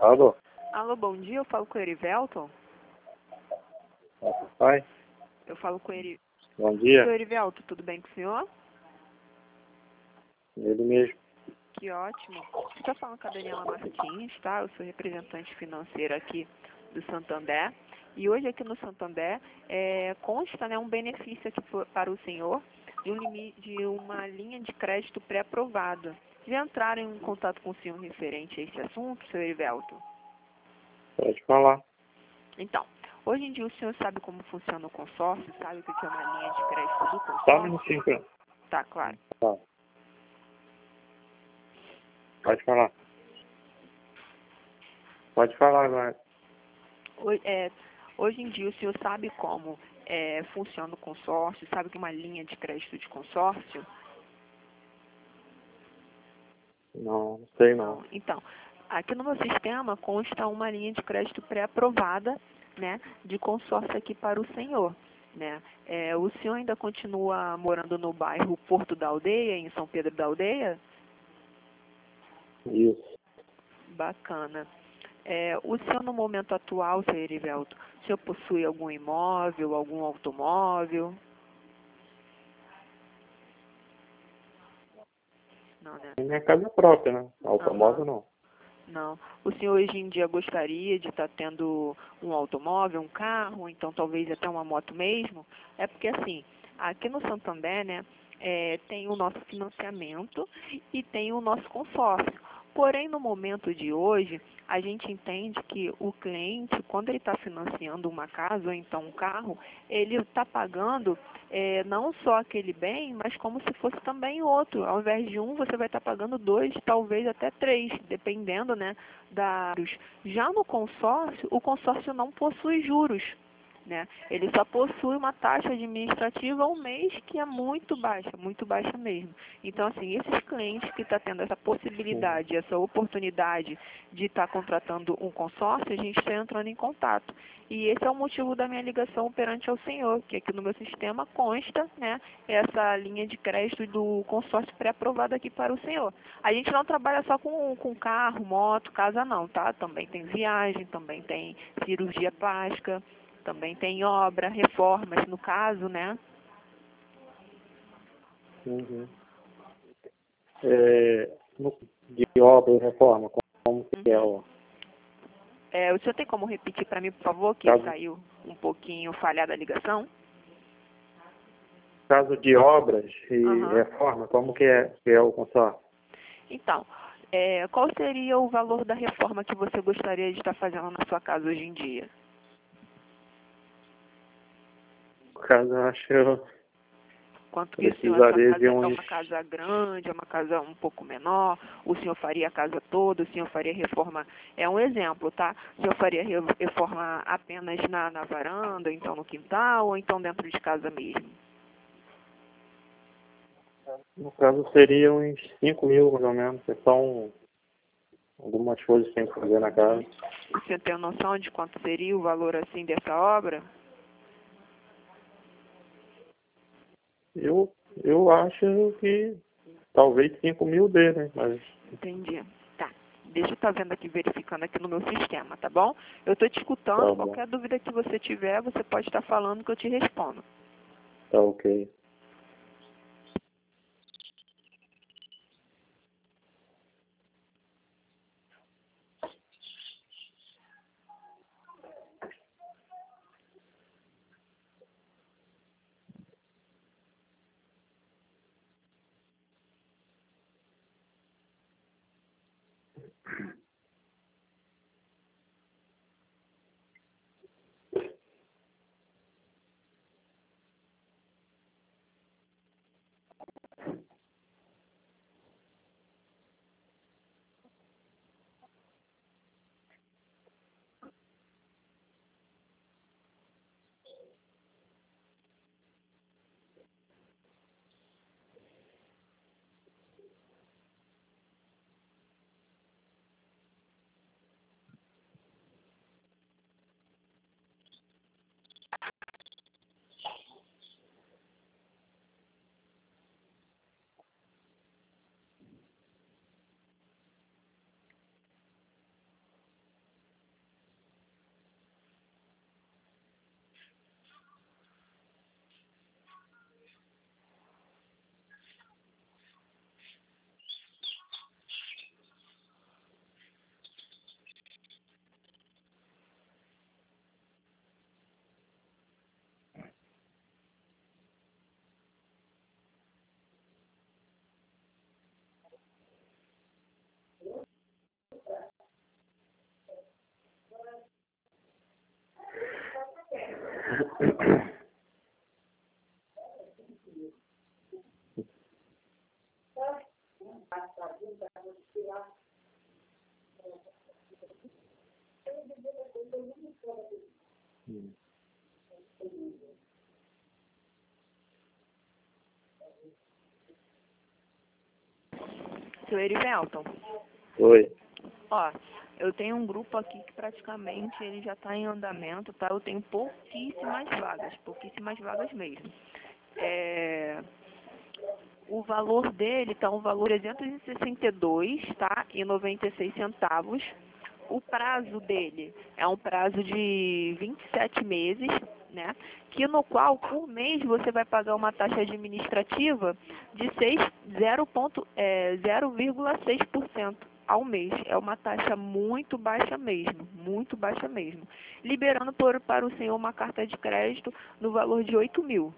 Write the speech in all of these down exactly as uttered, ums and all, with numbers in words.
Alô? Alô, bom dia, eu falo com o Erivelton. Pai? Eu falo com ele. Bom Senhor dia. Erivelton, tudo bem com o senhor? Ele mesmo. Que ótimo. Você está falando com a Daniela Martins, tá? Eu sou representante financeira aqui do Santander. E hoje aqui no Santander é, consta, né, um benefício aqui pro- para o senhor de, um limi- de uma linha de crédito pré-aprovada. Já entraram em contato com o senhor referente a esse assunto, senhor Erivelton? Pode falar. Então, hoje em dia o senhor sabe como funciona o consórcio? Sabe o que é uma linha de crédito do Só um consórcio? minutinho, cara. Tá, claro. Tá. Pode falar. Pode falar agora. Ho- é, hoje em dia o senhor sabe como é, funciona o consórcio? Sabe que é uma linha de crédito de consórcio? Não, não sei não. Então, aqui no meu sistema consta uma linha de crédito pré-aprovada, né, de consórcio aqui para o senhor. Né? É, o senhor ainda continua morando no bairro Porto da Aldeia, em São Pedro da Aldeia? Isso. Bacana. É, o senhor, no momento atual, senhor Erivelto, o senhor possui algum imóvel, algum automóvel? Não, né? É minha casa própria, né? Automóvel Aham. não. Não. O senhor hoje em dia gostaria de estar tendo um automóvel, um carro, então talvez até uma moto mesmo? É porque assim, aqui no Santander, né, é, tem o nosso financiamento e tem o nosso consórcio. Porém, no momento de hoje, a gente entende que o cliente, quando ele está financiando uma casa ou então um carro, ele está pagando é, não só aquele bem, mas como se fosse também outro. Ao invés de um, você vai estar pagando dois, talvez até três, dependendo, né, da... Já no consórcio, o consórcio não possui juros. Né? Ele só possui uma taxa administrativa ao mês que é muito baixa, muito baixa mesmo. Então, assim, esses clientes que estão tendo essa possibilidade, essa oportunidade de estar contratando um consórcio, a gente está entrando em contato. E esse é o motivo da minha ligação perante ao senhor, que aqui no meu sistema consta, né, essa linha de crédito do consórcio pré-aprovado aqui para o senhor. A gente não trabalha só com, com carro, moto, casa não, tá? Também tem viagem, também tem cirurgia plástica, também tem obra, reformas, no caso, né? Uhum. É, no- de obra e reforma, como que é Uhum. o É, o senhor tem como repetir para mim, por favor, que caso, saiu um pouquinho falhada a ligação? caso de obras e Aham. reforma, como que é, que é o consórcio? Então, é, qual seria o valor da reforma que você gostaria de estar fazendo na sua casa hoje em dia? No caso, eu acho que eu Quanto que o senhor, a sua precisaria casa de é uns. uma casa grande, é uma casa um pouco menor, o senhor faria a casa toda, o senhor faria reforma, é um exemplo, tá? O senhor faria re- reforma apenas na, na varanda, então no quintal, ou então dentro de casa mesmo? No caso, seria uns cinco mil, mais ou menos, que são algumas coisas que tem que fazer na casa. O senhor tem noção de quanto seria o valor assim dessa obra? Eu, eu acho que talvez cinco mil dê, né? Mas Entendi. Tá. Deixa eu estar vendo aqui, verificando aqui no meu sistema, tá bom? Eu estou te escutando, tá bom, qualquer dúvida que você tiver, você pode estar falando que eu te respondo. tá ok. Erivelton. Oi. Ó, eu tenho um grupo aqui que praticamente ele já está em andamento, tá? Eu tenho pouquíssimas vagas, pouquíssimas vagas mesmo. É, o valor dele está um valor trezentos e sessenta e dois, tá? E noventa e seis centavos. O prazo dele é um prazo de vinte e sete meses, né? Que no qual, por mês, você vai pagar uma taxa administrativa de zero vírgula seis por cento ao mês. É uma taxa muito baixa mesmo, muito baixa mesmo. Liberando por, para o senhor uma carta de crédito no valor de oito mil.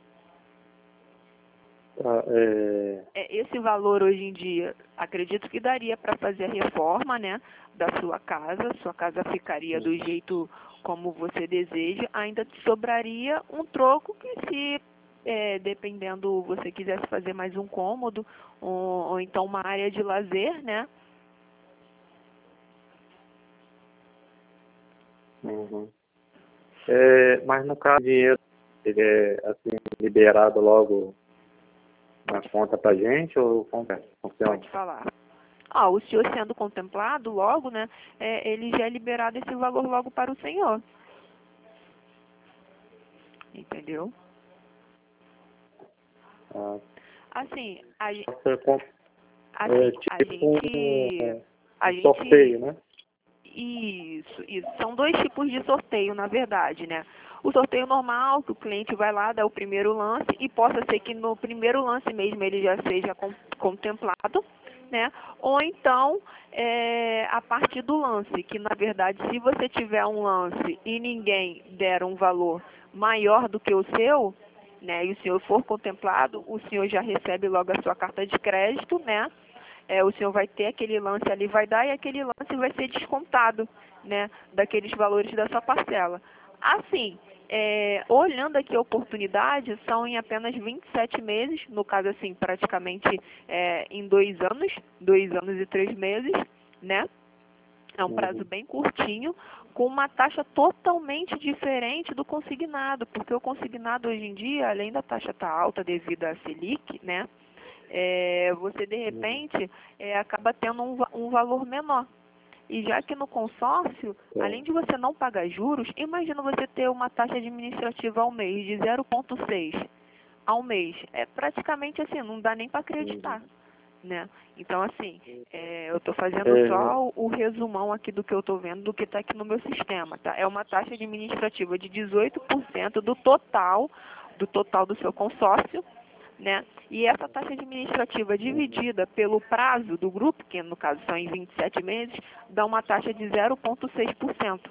Tá, é... É, esse valor hoje em dia, acredito que daria para fazer a reforma, né, da sua casa. Sua casa ficaria do jeito como você deseja. Ainda te sobraria um troco que, se é, dependendo, você quisesse fazer mais um cômodo ou, ou então uma área de lazer, né? Uhum. É, mas no caso, o dinheiro ele é assim, liberado logo na conta pra gente ou como é que funciona? Pode falar. Ah, o senhor sendo contemplado logo, né, é, ele já é liberado esse valor logo para o senhor. Entendeu? Ah, Assim, a, gen- você comp- assim, é a tipo um, gente... A um gente... sorteio, né? Isso, isso. São dois tipos de sorteio, na verdade, né? O sorteio normal, que o cliente vai lá, dá o primeiro lance, e possa ser que no primeiro lance mesmo ele já seja com, contemplado, né? Ou então, é, a partir do lance, que na verdade, se você tiver um lance e ninguém der um valor maior do que o seu, né? E o senhor for contemplado, o senhor já recebe logo a sua carta de crédito, né? É, o senhor vai ter aquele lance ali, vai dar, e aquele lance vai ser descontado, né, daqueles valores da sua parcela. Assim, é, olhando aqui a oportunidade, são em apenas vinte e sete meses, no caso assim, praticamente é, em dois anos, dois anos e três meses, né? É um prazo Uhum. bem curtinho, com uma taxa totalmente diferente do consignado, porque o consignado hoje em dia, além da taxa estar alta devido à Selic, né? É, você de repente é, acaba tendo um, va- um valor menor. E já que no consórcio, Tá. além de você não pagar juros, imagina você ter uma taxa administrativa ao mês de zero vírgula seis ao mês. É praticamente assim, não dá nem para acreditar. Né? Então, assim, é, eu estou fazendo É, só o, o resumão aqui do que eu estou vendo, do que está aqui no meu sistema. Tá? É uma taxa administrativa de dezoito por cento do total, do total do seu consórcio, né? E essa taxa administrativa dividida pelo prazo do grupo, que no caso são em vinte e sete meses, dá uma taxa de zero vírgula seis por cento.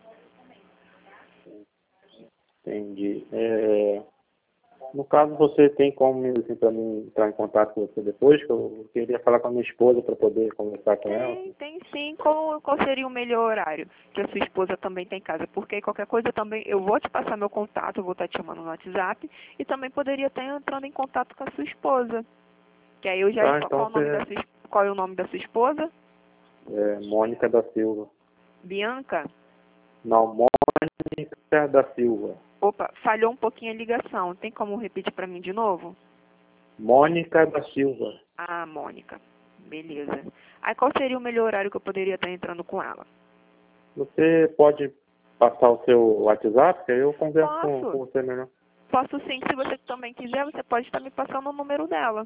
entendi. É, no caso, você tem como assim, para mim entrar em contato com você depois, que eu queria falar com a minha esposa para poder conversar com ela. Tem, tem sim. Qual, qual seria o melhor horário que a sua esposa também tem em casa? Porque qualquer coisa também, eu vou te passar meu contato, eu vou estar te chamando no WhatsApp, e também poderia estar entrando em contato com a sua esposa. Que aí eu já... Tá, Qual, então qual o nome da você sua, es- qual é o nome da sua esposa? é Mônica da Silva. Bianca? Não, Mônica da Silva. Opa, falhou um pouquinho a ligação. Tem como repetir para mim de novo? Mônica da Silva. Ah, Mônica. Beleza. Aí qual seria o melhor horário que eu poderia estar entrando com ela? Você pode passar o seu WhatsApp, que aí eu converso com, Posso. com você melhor. Posso sim. Se você também quiser, você pode estar me passando o número dela.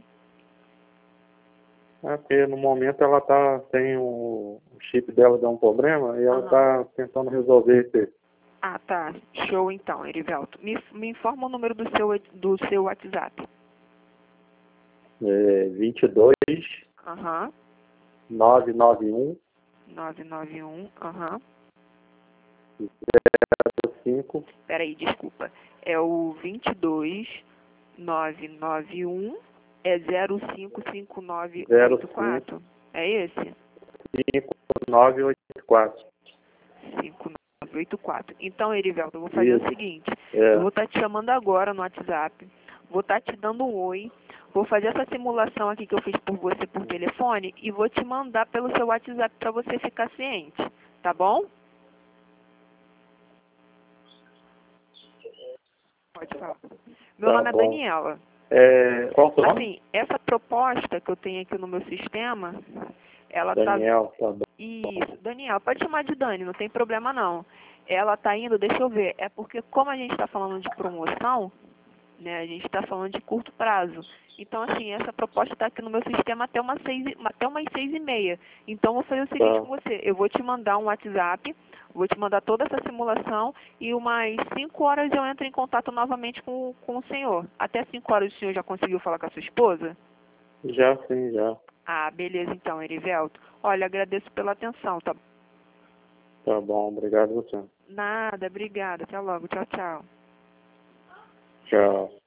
É porque no momento ela tá, tem o, o chip dela deu um problema e ela Aham. está tentando resolver esse Ah, tá. Show então, Erivelto. Me, me informa o número do seu, do seu WhatsApp. é, vinte e dois, Aham. novecentos e noventa e um, nove nove um. Aham. cinco, Peraí, desculpa. É o vinte e dois, nove nove um, é zero cinco cinco nove oito quatro. É esse? cinco, nove oito quatro. cinco nove oito quatro. Então, Erivelto, eu vou fazer Isso. o seguinte. É. Eu vou estar te chamando agora no WhatsApp. Vou estar te dando um oi. Vou fazer essa simulação aqui que eu fiz por você por telefone e vou te mandar pelo seu WhatsApp para você ficar ciente. Tá bom? Pode falar. Meu Tá nome é bom. Daniela. É, qual o seu nome? Assim, essa proposta que eu tenho aqui no meu sistema, ela tá... Daniel, tá bom. Isso, Daniel, pode chamar de Dani, não tem problema não. Ela tá indo, deixa eu ver, é porque como a gente está falando de promoção, né, a gente está falando de curto prazo. Então, assim, essa proposta está aqui no meu sistema até umas seis, e- até umas seis e meia. Então, eu vou fazer o seguinte Tá, com você, eu vou te mandar um WhatsApp, vou te mandar toda essa simulação e umas cinco horas eu entro em contato novamente com, com o senhor. Até cinco horas o senhor já conseguiu falar com a sua esposa? já sim, já. Ah, beleza então, Erivelto. Olha, agradeço pela atenção, tá? Tá bom, obrigado a você. Nada, obrigada. Até logo. Tchau, tchau. Tchau.